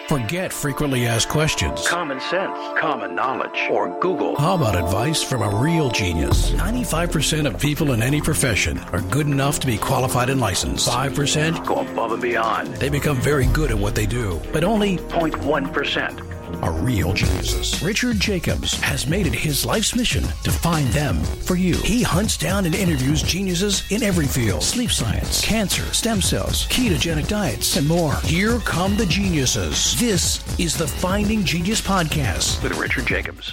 Forget frequently asked questions. Common sense, common knowledge, or Google. How about advice from a real genius? 95% of people in any profession are good enough to be qualified and licensed. 5% go above and beyond. They become very good at what they do, but only 0.1% are real geniuses. Richard Jacobs has made it his life's mission to find them for you. He hunts down and interviews geniuses in every field: sleep science, cancer, stem cells, ketogenic diets, and more. Here come the geniuses. This is the Finding Genius Podcast with Richard Jacobs.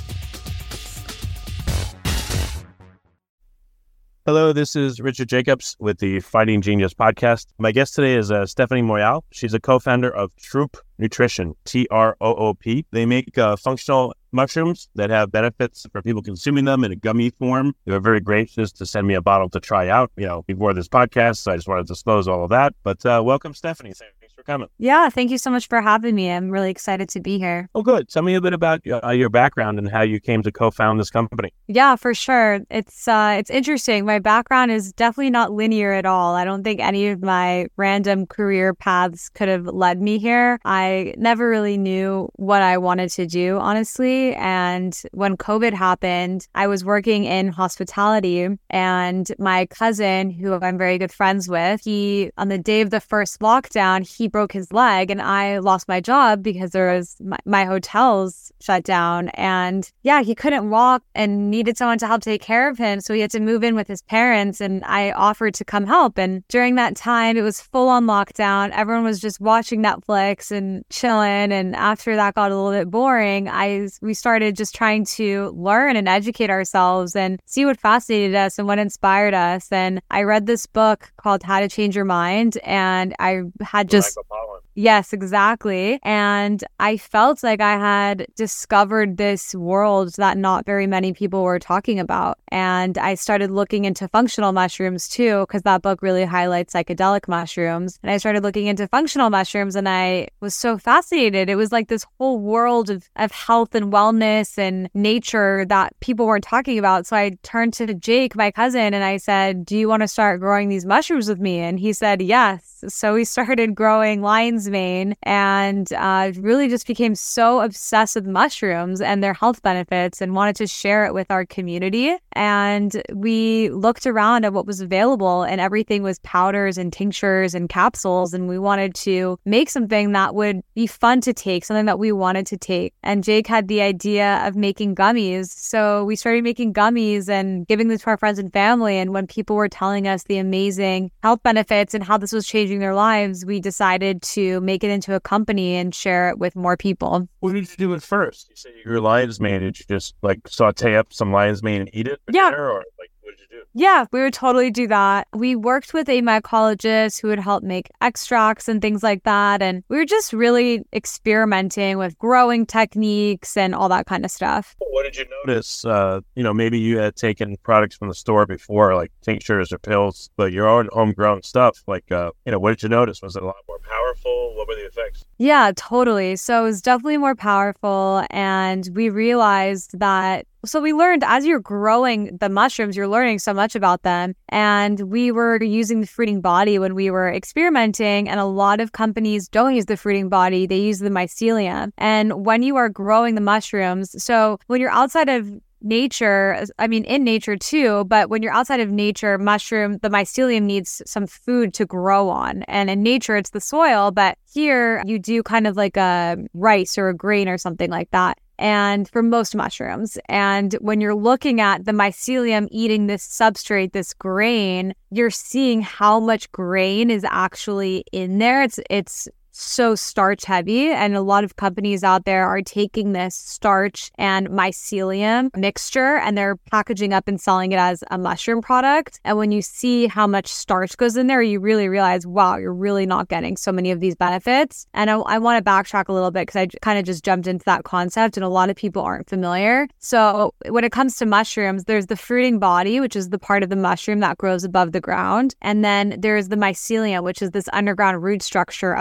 Hello, this is Richard Jacobs with the Finding Genius Podcast. My guest today is Stephanie Moyal. She's a co-founder of Troop Nutrition, T-R-O-O-P. They make functional mushrooms that have benefits for people consuming them in a gummy form. They were very gracious to send me a bottle to try out, before this podcast. So I just wanted to disclose all of that. But welcome, Stephanie. Thanks for coming. Yeah, thank you so much for having me. I'm really excited to be here. Oh, good. Tell me a bit about your background and how you came to co-found this company. Yeah, for sure. It's interesting. My background is definitely not linear at all. I don't think any of my random career paths could have led me here. I never really knew what I wanted to do, honestly. And when COVID happened, I was working in hospitality, and my cousin, who I'm very good friends with, on the day of the first lockdown, he broke his leg, and I lost my job because my hotels shut down. And yeah, he couldn't walk and needed someone to help take care of him. So he had to move in with his parents, and I offered to come help. And during that time, it was full on lockdown. Everyone was just watching Netflix and chilling. And after that got a little bit boring, we started just trying to learn and educate ourselves and see what fascinated us and what inspired us. And I read this book called How to Change Your Mind, and I had just... Yes, exactly. And I felt like I had discovered this world that not very many people were talking about. And I started looking into functional mushrooms too, because that book really highlights psychedelic mushrooms. And I started looking into functional mushrooms, and I was so fascinated. It was like this whole world of health and wellness and nature that people weren't talking about. So I turned to Jake, my cousin, and I said, "Do you want to start growing these mushrooms with me?" And he said, yes. So we started growing lion's mane, and really just became so obsessed with mushrooms and their health benefits and wanted to share it with our community. And we looked around at what was available, and everything was powders and tinctures and capsules. And we wanted to make something that would be fun to take, something that we wanted to take. And Jake had the idea of making gummies. So we started making gummies and giving them to our friends and family. And when people were telling us the amazing health benefits and how this was changing their lives, we decided to make it into a company and share it with more people. What did you do at first? You said you were lion's mane. Did you just saute up some lion's mane and eat it for dinner, or what did you do? Yeah, we would totally do that. We worked with a mycologist who would help make extracts and things like that. And we were just really experimenting with growing techniques and all that kind of stuff. What did you notice? Maybe you had taken products from the store before, like tinctures or pills, but your own homegrown stuff. What did you notice? Was it a lot more powerful? What were the effects? Yeah, totally. So it was definitely more powerful. And we realized that, so we learned as you're growing the mushrooms, you're learning so much about them. And we were using the fruiting body when we were experimenting. And a lot of companies don't use the fruiting body. They use the mycelium. And when you are growing the mushrooms, so when you're outside of nature, in nature too, but when you're outside of nature, the mycelium needs some food to grow on. And in nature, it's the soil, but here you do kind of like a rice or a grain or something like that. And for most mushrooms. And when you're looking at the mycelium eating this substrate, this grain, you're seeing how much grain is actually in there. It's so starch heavy, and a lot of companies out there are taking this starch and mycelium mixture and they're packaging up and selling it as a mushroom product. And when you see how much starch goes in there, you really realize, wow, you're really not getting so many of these benefits. And I want to backtrack a little bit because I kind of just jumped into that concept and a lot of people aren't familiar. So when it comes to mushrooms, there's the fruiting body, which is the part of the mushroom that grows above the ground. And then there's the mycelium, which is this underground root structure of the mushroom.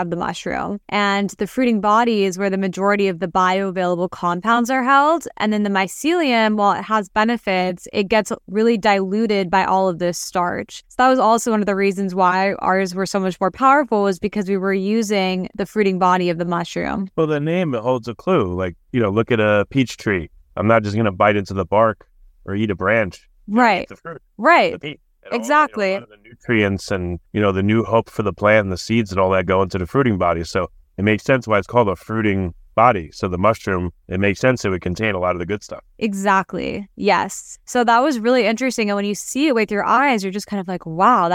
mushroom. And the fruiting body is where the majority of the bioavailable compounds are held. And then the mycelium, while it has benefits, it gets really diluted by all of this starch. So that was also one of the reasons why ours were so much more powerful, was because we were using the fruiting body of the mushroom. Well, the name holds a clue. Like, look at a peach tree. I'm not just going to bite into the bark or eat a branch. Right. Eat the fruit. Right. The peach. Exactly. All, the nutrients and, the new hope for the plant and the seeds and all that go into the fruiting body. So it makes sense why it's called a fruiting body. So the mushroom, it makes sense it would contain a lot of the good stuff. Exactly. Yes. So that was really interesting. And when you see it with your eyes, you're just kind of like, wow,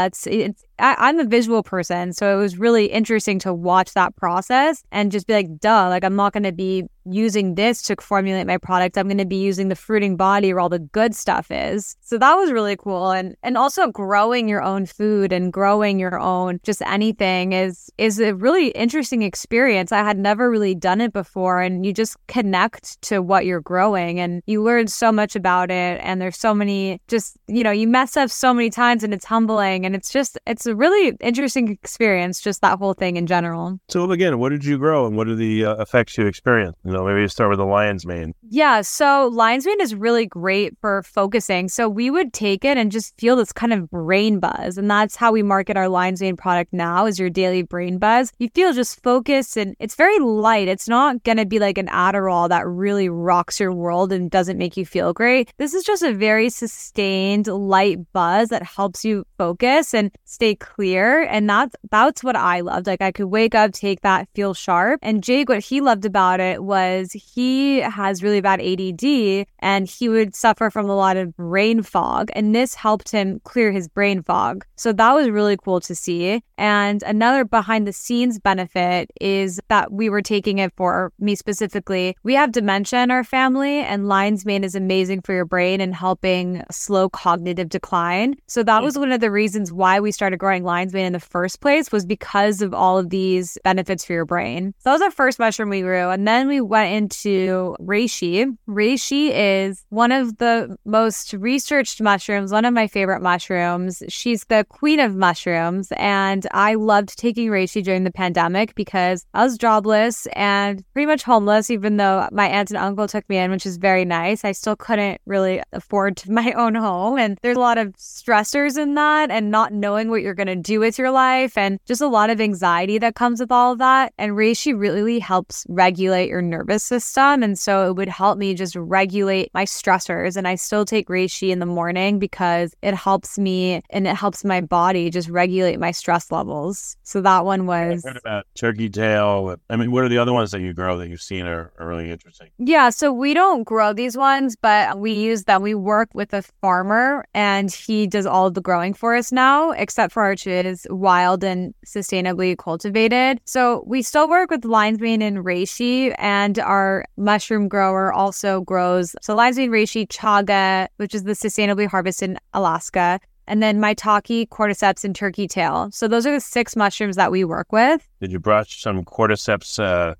I'm a visual person. So it was really interesting to watch that process and just be like, duh, like I'm not going to be using this to formulate my product. I'm going to be using the fruiting body where all the good stuff is. So that was really cool. And also growing your own food and growing your own just anything is a really interesting experience. I had never really done it before, and you just connect to what you're growing and you learn so much about it. And there's so many you mess up so many times and it's humbling, and it's a really interesting experience, just that whole thing in general. So again, what did you grow and what are the effects you experienced? Maybe you start with the lion's mane. Yeah, so lion's mane is really great for focusing. So we would take it and just feel this kind of brain buzz. And that's how we market our lion's mane product now, is your daily brain buzz. You feel just focused, and it's very light. It's not going to be like an Adderall that really rocks your world and doesn't make you feel great. This is just a very sustained, light buzz that helps you focus and stay clear. And that's what I loved. Like, I could wake up, take that, feel sharp. And Jake, what he loved about it was he has really bad ADD, and he would suffer from a lot of brain fog, and this helped him clear his brain fog. So that was really cool to see. And another behind the scenes benefit is that we were taking it for me specifically. We have dementia in our family, and lion's mane is amazing for your brain and helping slow cognitive decline. So that was one of the reasons why we started growing lion's mane in the first place, was because of all of these benefits for your brain. So that was our first mushroom we grew. And then we went into reishi. Reishi is one of the most researched mushrooms, one of my favorite mushrooms. She's the queen of mushrooms, and I loved taking reishi during the pandemic because I was jobless and pretty much homeless. Even though my aunt and uncle took me in, which is very nice, I still couldn't really afford my own home, and there's a lot of stressors in that, and not knowing what you're going to do with your life, and just a lot of anxiety that comes with all of that. And reishi really helps regulate your nervous system, and so it would help me just regulate my stressors. And I still take reishi in the morning because it helps me and it helps my body just regulate my stress levels. So that one was... I've heard about turkey tail. I mean, what are the other ones that you grow that you've seen are really interesting? Yeah, so we don't grow these ones, but we use them. We work with a farmer, and he does all of the growing for us now, except for which is wild and sustainably cultivated. So we still work with lion's mane and reishi, and our mushroom grower also grows lion's mane, reishi, chaga, which is the sustainably harvested in Alaska, and then maitake, cordyceps, and turkey tail. So those are the 6 mushrooms that we work with. Did you brush some cordyceps,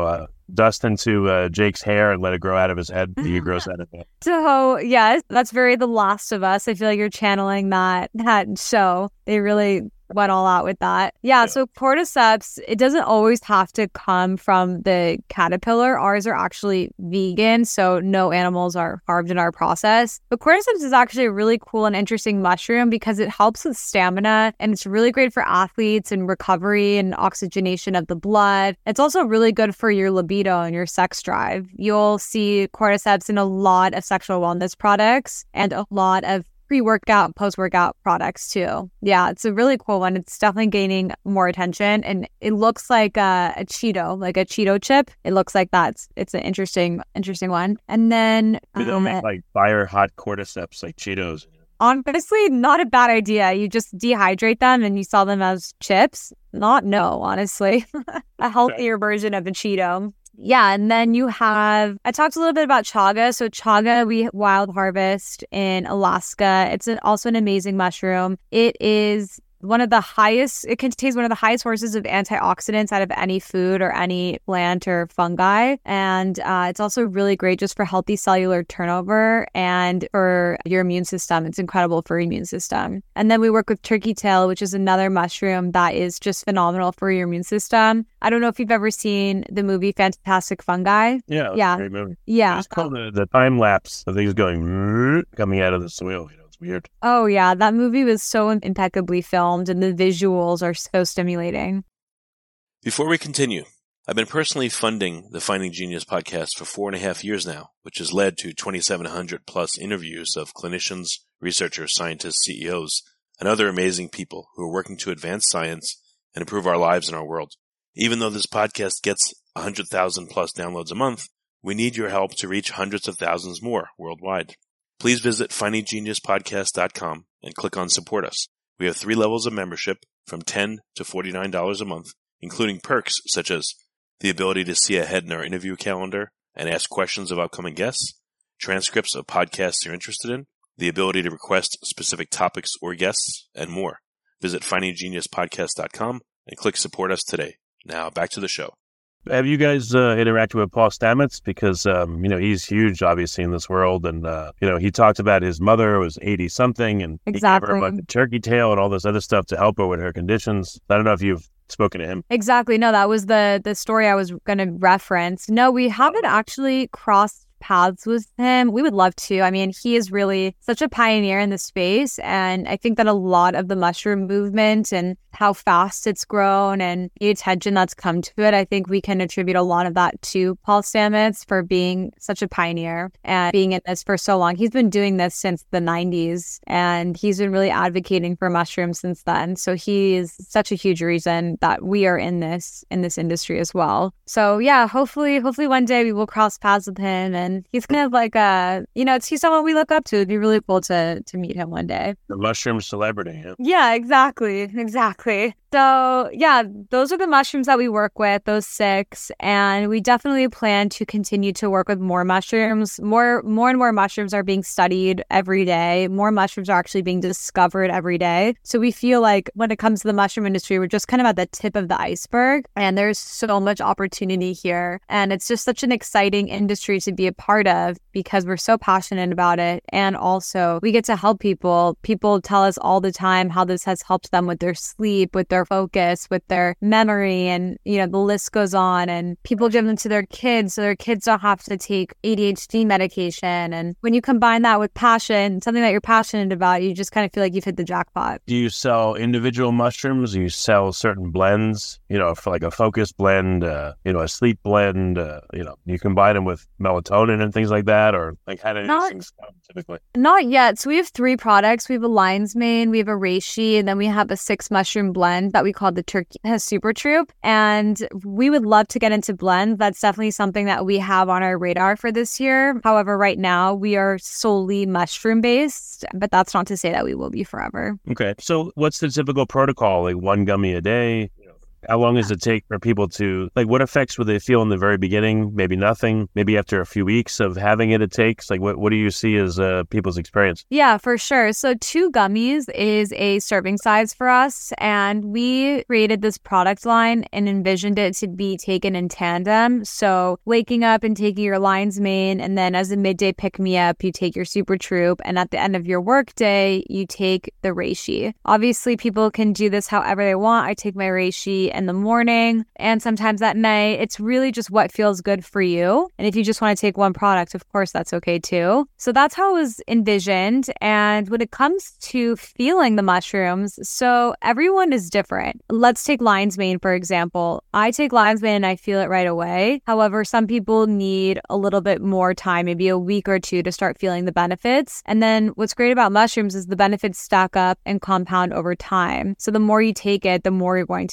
dust into Jake's hair and let it grow out of his head? He grows out of it. So yes, that's very The Last of Us. I feel like you're channeling that show. They really went all out with that. Yeah, so cordyceps, it doesn't always have to come from the caterpillar. Ours are actually vegan, so no animals are harmed in our process. But cordyceps is actually a really cool and interesting mushroom because it helps with stamina, and it's really great for athletes and recovery and oxygenation of the blood. It's also really good for your libido and your sex drive. You'll see cordyceps in a lot of sexual wellness products and a lot of pre-workout, post-workout products too. Yeah, it's a really cool one. It's definitely gaining more attention, and it looks like a Cheeto, like a Cheeto chip. It looks like that. It's an interesting one. And then Maybe they'll make like fire hot cordyceps, like Cheetos. Honestly, not a bad idea. You just dehydrate them and you sell them as chips. Honestly. A healthier version of a Cheeto. Yeah, and then you have, I talked a little bit about chaga. So chaga, we wild harvest in Alaska. It's also an amazing mushroom. It is it contains one of the highest sources of antioxidants out of any food or any plant or fungi. And it's also really great just for healthy cellular turnover and for your immune system. It's incredible for your immune system. And then we work with turkey tail, which is another mushroom that is just phenomenal for your immune system. I don't know if you've ever seen the movie Fantastic Fungi. Yeah. Great movie. Yeah. It's called the time lapse of things going coming out of the soil. It's weird. Oh, yeah. That movie was so impeccably filmed and the visuals are so stimulating. Before we continue, I've been personally funding the Finding Genius podcast for 4.5 years now, which has led to 2,700 plus interviews of clinicians, researchers, scientists, CEOs, and other amazing people who are working to advance science and improve our lives and our world. Even though this podcast gets 100,000 plus downloads a month, we need your help to reach hundreds of thousands more worldwide. Please visit findinggeniuspodcast.com and click on Support Us. We have 3 levels of membership from $10 to $49 a month, including perks such as the ability to see ahead in our interview calendar and ask questions of upcoming guests, transcripts of podcasts you're interested in, the ability to request specific topics or guests, and more. Visit findinggeniuspodcast.com and click Support Us today. Now back to the show. Have you guys interacted with Paul Stamets? Because, he's huge, obviously, in this world. And, he talked about his mother was 80-something and Exactly. he gave her a bunch of turkey tail and all this other stuff to help her with her conditions. I don't know if you've spoken to him. Exactly. No, that was the story I was going to reference. No, we haven't actually crossed paths with him. We would love to. I mean, he is really such a pioneer in the space. And I think that a lot of the mushroom movement and how fast it's grown and the attention that's come to it, I think we can attribute a lot of that to Paul Stamets for being such a pioneer and being in this for so long. He's been doing this since the 90s and he's been really advocating for mushrooms since then. So he is such a huge reason that we are in this industry as well. So yeah, hopefully one day we will cross paths with him, and he's kind of like he's someone we look up to. It'd be really cool to meet him one day. The mushroom celebrity. Yeah, exactly. So yeah, those are the mushrooms that we work with, those 6, and we definitely plan to continue to work with more mushrooms. More and more mushrooms are being studied every day. More mushrooms are actually being discovered every day. So we feel like when it comes to the mushroom industry, we're just kind of at the tip of the iceberg, and there's so much opportunity here. And it's just such an exciting industry to be a part of because we're so passionate about it. And also we get to help people. People tell us all the time how this has helped them with their sleep, with their focus, with their memory, and the list goes on. And people give them to their kids so their kids don't have to take ADHD medication. And when you combine that with passion, something that you're passionate about, you just kind of feel like you've hit the jackpot. Do you sell individual mushrooms? Do you sell certain blends, for like a focus blend, a sleep blend, you combine them with melatonin and things like that? Or like how do these things come typically? Not yet. So we have 3 products. We have a lion's mane, we have a reishi, and then we have a 6 mushroom blend that we call the Turkey Super Troop. And we would love to get into blends. That's definitely something that we have on our radar for this year. However, right now we are solely mushroom based, but that's not to say that we will be forever. Okay. So what's the typical protocol? Like 1 gummy a day? How long does it take for people to, what effects would they feel in the very beginning? Maybe nothing. Maybe after a few weeks of having it takes? What do you see as people's experience? Yeah, for sure. So 2 gummies is a serving size for us. And we created this product line and envisioned it to be taken in tandem. So waking up and taking your lion's mane, and then as a midday pick-me-up, you take your Super Troop. And at the end of your workday, you take the reishi. Obviously, people can do this however they want. I take my reishi in the morning and sometimes at night. It's really just what feels good for you. And if you just want to take one product, of course, that's okay too. So that's how it was envisioned. And when it comes to feeling the mushrooms, so everyone is different. Let's take lion's mane, for example. I take lion's mane and I feel it right away. However, some people need a little bit more time, maybe a week or 2 to start feeling the benefits. And then what's great about mushrooms is the benefits stack up and compound over time. So the more you take it, the more you're going to feel it.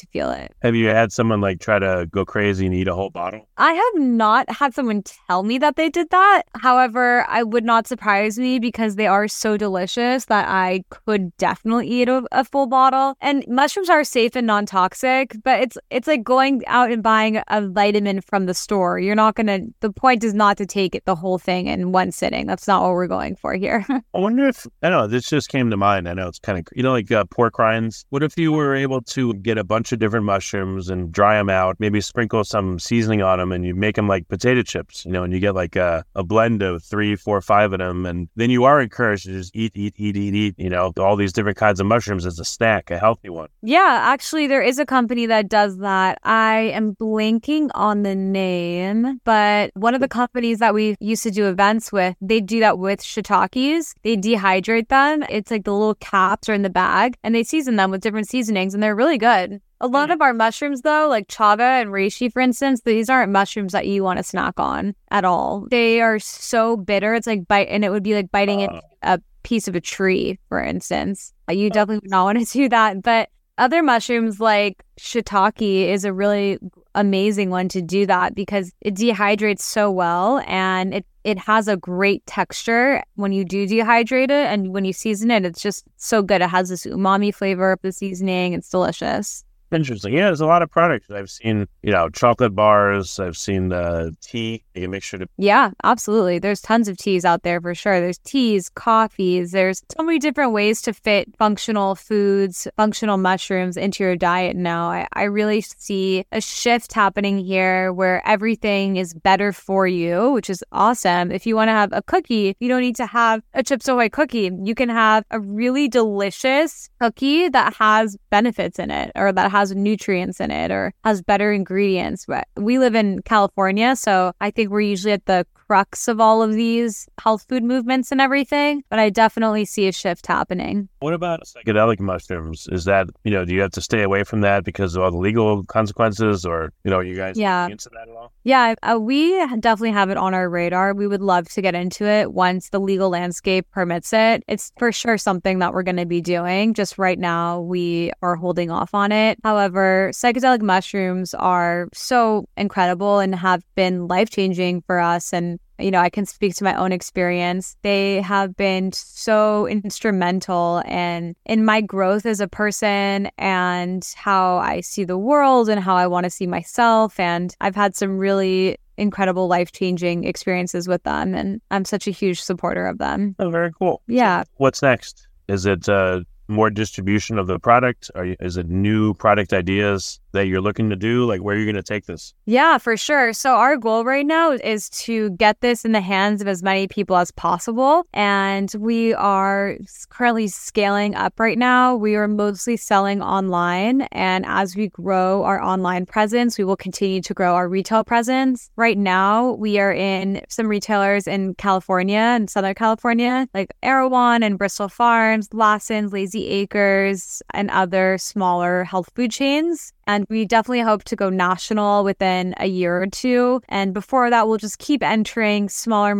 it. Have you had someone like try to go crazy and eat a whole bottle? I have not had someone tell me that they did that. However, I would not surprise me because they are so delicious that I could definitely eat a full bottle. And mushrooms are safe and non-toxic, but it's like going out and buying a vitamin from the store. The point is not to take the whole thing in one sitting. That's not what we're going for here. I wonder if, I don't know, this just came to mind. I know it's kind of, like pork rinds. What if you were able to get a bunch of different mushrooms and dry them out, maybe sprinkle some seasoning on them, and you make them like potato chips, and you get like a blend of 3, 4, 5 of them. And then you are encouraged to just eat, all these different kinds of mushrooms as a snack, a healthy one. Yeah, actually, there is a company that does that. I am blanking on the name, but one of the companies that we used to do events with, they do that with shiitakes. They dehydrate them. It's like the little caps are in the bag, and they season them with different seasonings, and they're really good. A lot of our mushrooms, though, like chaga and reishi, for instance, these aren't mushrooms that you want to snack on at all. They are so bitter. It's like and it would be like biting into a piece of a tree, for instance. You definitely would not want to do that. But other mushrooms like shiitake is a really amazing one to do that because it dehydrates so well, and it has a great texture when you do dehydrate it, and when you season it, it's just so good. It has this umami flavor of the seasoning. It's delicious. Interesting. Yeah, there's a lot of products. I've seen, chocolate bars. I've seen tea. You can make sure to... Yeah, absolutely. There's tons of teas out there for sure. There's teas, coffees. There's so many different ways to fit functional foods, functional mushrooms into your diet now. I really see a shift happening here where everything is better for you, which is awesome. If you want to have a cookie, you don't need to have a Chips Ahoy cookie. You can have a really delicious cookie that has benefits in it, or that has nutrients in it, or has better ingredients. But we live in California, so I think we're usually at the crux of all of these health food movements and everything. But I definitely see a shift happening. What about psychedelic mushrooms? Is that, do you have to stay away from that because of all the legal consequences, or, you guys looking into that at all? Yeah, we definitely have it on our radar. We would love to get into it once the legal landscape permits it. It's for sure something that we're going to be doing. Just right now, we are holding off on it. However, psychedelic mushrooms are so incredible and have been life-changing for us. And I can speak to my own experience. They have been so instrumental in my growth as a person and how I see the world and how I want to see myself. And I've had some really incredible life-changing experiences with them, and I'm such a huge supporter of them. Oh, very cool. Yeah. So what's next? Is it more distribution of the product? Is it new product ideas that you're looking to do? Like, where are you going to take this? Yeah, for sure. So our goal right now is to get this in the hands of as many people as possible. And we are currently scaling up right now. We are mostly selling online. And as we grow our online presence, we will continue to grow our retail presence. Right now, we are in some retailers in California and Southern California, like Erewhon and Bristol Farms, Lawson's, Lazy Acres, and other smaller health food chains. And we definitely hope to go national within a year or two. And before that, we'll just keep entering small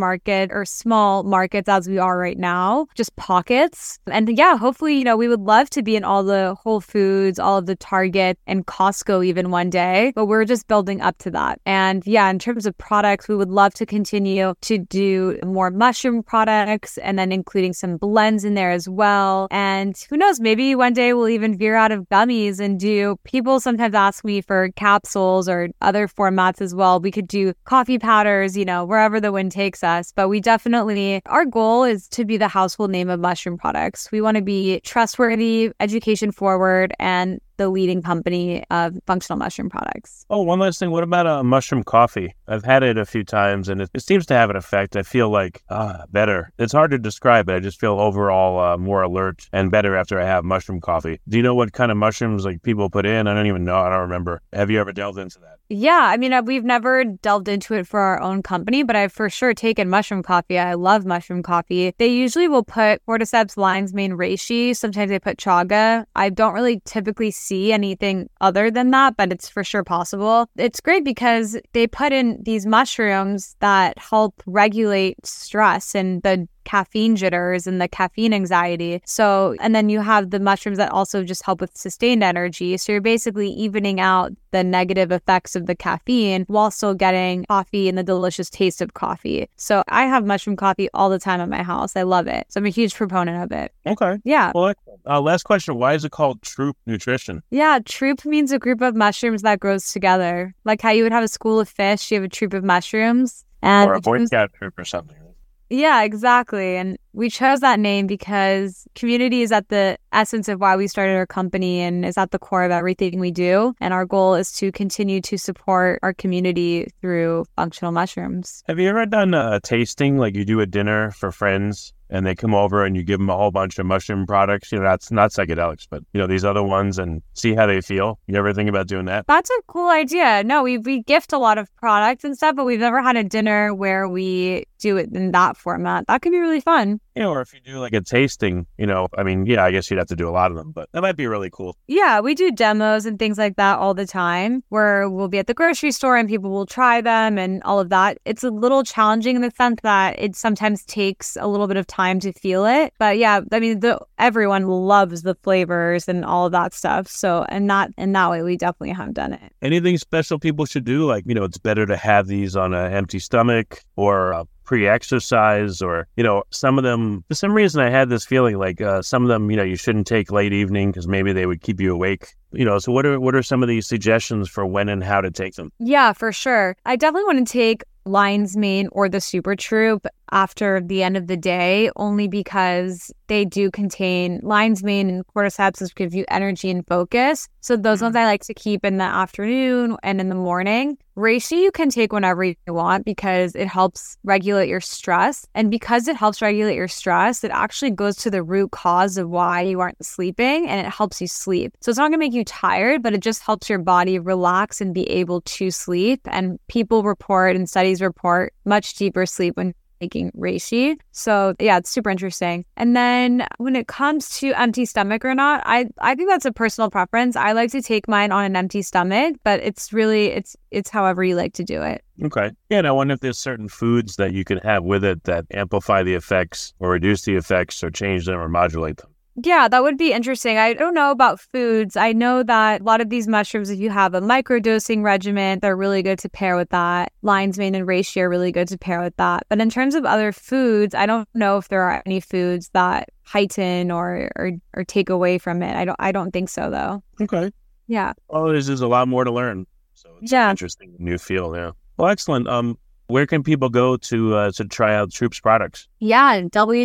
markets as we are right now, just pockets. And yeah, hopefully, we would love to be in all the Whole Foods, all of the Target and Costco even one day, but we're just building up to that. And yeah, in terms of products, we would love to continue to do more mushroom products and then including some blends in there as well. And who knows, maybe one day we'll even veer out of gummies and do sometimes ask me for capsules or other formats as well. We could do coffee powders, wherever the wind takes us. But our goal is to be the household name of mushroom products. We want to be trustworthy, education forward, and the leading company of functional mushroom products. Oh, one last thing. What about a mushroom coffee? I've had it a few times and it seems to have an effect. I feel like better. It's hard to describe, but I just feel overall more alert and better after I have mushroom coffee. Do you know what kind of mushrooms like people put in? I don't even know. I don't remember. Have you ever delved into that? Yeah, we've never delved into it for our own company, but I've for sure taken mushroom coffee. I love mushroom coffee. They usually will put cordyceps, lion's mane, reishi. Sometimes they put chaga. I don't really typically see anything other than that, but it's for sure possible. It's great because they put in these mushrooms that help regulate stress and the caffeine jitters and the caffeine anxiety. So, and then you have the mushrooms that also just help with sustained energy. So you're basically evening out the negative effects of the caffeine while still getting coffee and the delicious taste of coffee. So I have mushroom coffee all the time at my house. I love it. So I'm a huge proponent of it. Okay. Yeah. Well, last question. Why is it called Troop Nutrition? Yeah. Troop means a group of mushrooms that grows together. Like how you would have a school of fish, you have a troop of mushrooms. And or a Boy Scout troop or something. Yeah, exactly. And we chose that name because community is at the essence of why we started our company and is at the core of everything we do. And our goal is to continue to support our community through functional mushrooms. Have you ever done a tasting, like you do a dinner for friends and they come over and you give them a whole bunch of mushroom products? You know, that's not psychedelics, but, you know, these other ones, and see how they feel? You ever think about doing that? That's a cool idea. No, we gift a lot of products and stuff, but we've never had a dinner where we do it in that format. That could be really fun. Yeah, or if you do like a tasting, you know, I mean, yeah, I guess you'd have to do a lot of them, but that might be really cool. Yeah, we do demos and things like that all the time where we'll be at the grocery store and people will try them and all of that. It's a little challenging in the sense that it sometimes takes a little bit of time to feel it. But yeah, I mean, everyone loves the flavors and all of that stuff. So, and in that way, we definitely have done it. Anything special people should do? Like, you know, it's better to have these on an empty stomach or pre-exercise, or, you know, some of them, for some reason I had this feeling like some of them, you know, you shouldn't take late evening because maybe they would keep you awake. You know, so what are some of these suggestions for when and how to take them? Yeah, for sure. I definitely want to take Lion's Mane or the Super Troop after the end of the day, only because they do contain lion's mane and cordyceps, which give you energy and focus. So those ones I like to keep in the afternoon and in the morning. Reishi you can take whenever you want because it helps regulate your stress. And because it helps regulate your stress, it actually goes to the root cause of why you aren't sleeping, and it helps you sleep. So it's not going to make you tired, but it just helps your body relax and be able to sleep. And people report and studies report much deeper sleep when taking reishi. So yeah, it's super interesting. And then when it comes to empty stomach or not, I think that's a personal preference. I like to take mine on an empty stomach, but it's really, it's however you like to do it. Okay. Yeah, and I wonder if there's certain foods that you can have with it that amplify the effects or reduce the effects or change them or modulate them. Yeah, that would be interesting. I don't know about foods. I know that a lot of these mushrooms, if you have a microdosing regimen, they're really good to pair with that. Lion's mane and reishi are really good to pair with that. But in terms of other foods, I don't know if there are any foods that heighten or take away from it. I don't think so, though. Okay. Yeah. Well, there's a lot more to learn. So it's an interesting new field, yeah. Well, excellent. Where can people go to try out Troop's products? Yeah,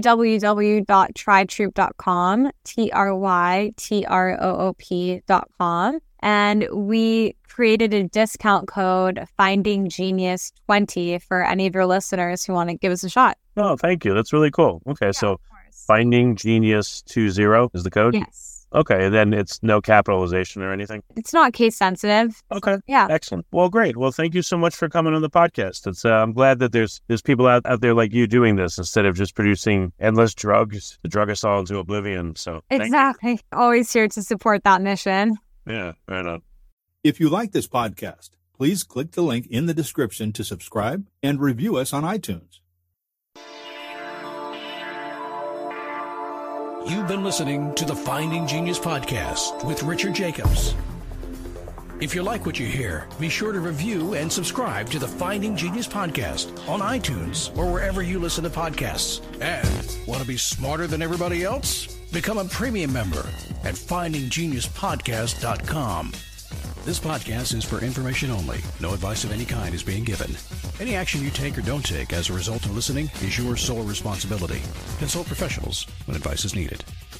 www.trytroop.com, TRYTROOP.com. And we created a discount code, FindingGenius20, for any of your listeners who want to give us a shot. Oh, thank you. That's really cool. Okay, yeah, so FindingGenius20 is the code? Yes. Okay, then it's no capitalization or anything? It's not case sensitive. Okay. Yeah. Excellent. Well, great. Well, thank you so much for coming on the podcast. It's I'm glad that there's people out there like you doing this instead of just producing endless drugs to drug us all into oblivion. So exactly. Always here to support that mission. Yeah, right on. If you like this podcast, please click the link in the description to subscribe and review us on iTunes. You've been listening to the Finding Genius podcast with Richard Jacobs. If you like what you hear, be sure to review and subscribe to the Finding Genius podcast on iTunes or wherever you listen to podcasts. And want to be smarter than everybody else? Become a premium member at FindingGeniusPodcast.com. This podcast is for information only. No advice of any kind is being given. Any action you take or don't take as a result of listening is your sole responsibility. Consult professionals when advice is needed.